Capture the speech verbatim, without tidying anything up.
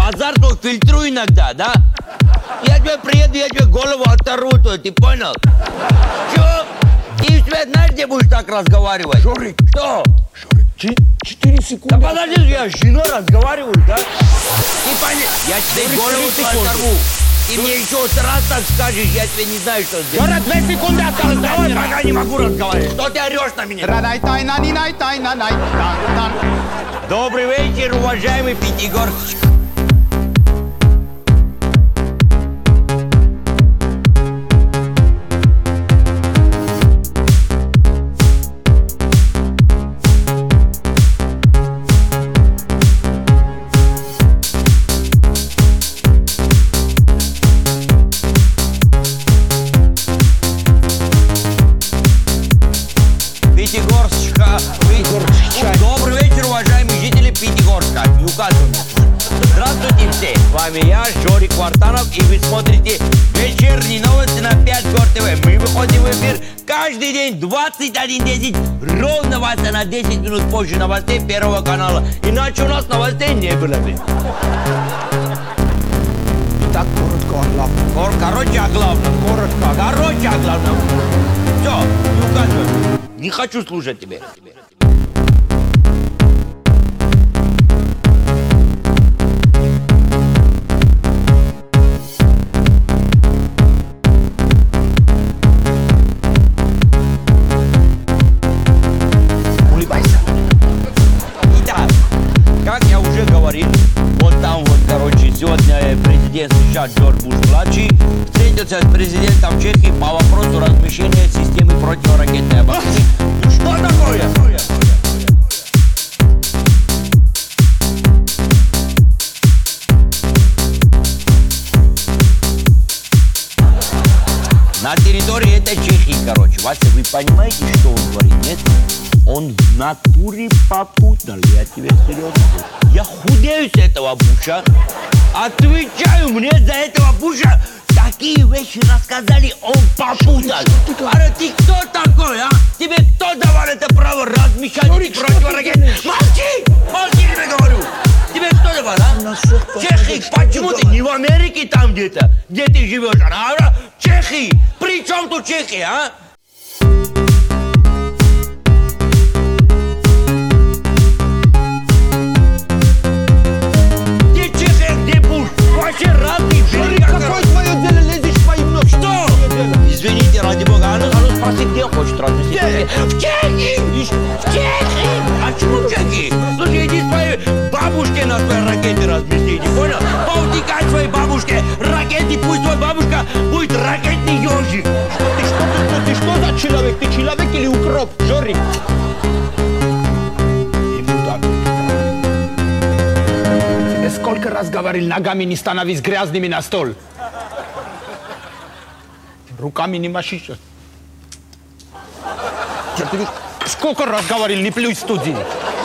базар только фильтрую иногда, да? Я тебе приеду, я тебе голову оторву, ты понял? Чё? Ты у тебя знаешь, где будешь так разговаривать? Жорик! Что? Жорик, четыре секунды. Да подожди, я с женой разговариваю, да? Ты понял? Я тебе голову оторву. Ты мне еще раз так скажешь, я тебе не знаю, что сделать. Жора, две секунды осталось. Давай, пока не могу разговаривать. Что ты орешь на меня? Добрый вечер, уважаемый Пятигорск. Пятигорска. Добрый вечер, уважаемые жители Пятигорска. Не указываю. Здравствуйте все. С вами я, Жорик Вартанов, и вы смотрите вечерние новости на пять Гор ТВ. Мы выходим в эфир каждый день двадцать один десять. Ровно вас на десять минут позже новостей Первого канала. Иначе у нас новостей не было бы. Так, коротко о главном. Кор короче о главном. Коротко. Короче о главном. Все, не указывай. Не хочу слушать тебя. Улыбайся. Итак, как я уже говорил, вот там вот, короче, сегодня президент США Джордж Буш-младший встретился с президентом Чехии по вопросу размещения системы противоракетной обороны. Ну что такое? На территории этой Чехии, короче. Вася, вы понимаете, что он говорит, нет? Он в натуре попутал, я тебе серьезно говорю. Я худею с этого Буша. Отвечаю, мне за этого Буша такие вещи рассказали, он попутал. Аре, ты кто такой, а? Тебе кто давал это право размещать противоракетные? Молчи! Молчи, тебе говорю! Тебе кто давал, а? Чехии, почему ты не в Америке там где-то, где ты живешь, а? Чехии! При чем тут Чехия, а? Где Чехия, где Буш? Вообще разные Жорик, какое твое дело, лезешь в мои ножки? Что? Извините, ради бога, а ну, а ну спроси, где он хочет разместить? В Чехии! В Чехии! А почему в Чехии? Слушай, иди своей бабушке на своей ракете размести, не понял? Повтикай своей бабушке ракеты, пусть твоя бабушка будет ракетный ежик. Ты что, ты, ты что за человек? Ты человек или укроп, Жорик? Тебе сколько раз говорил, ногами не становись грязными на стол? Руками не маши. Я тебе сколько раз говорил, не плюй в студии.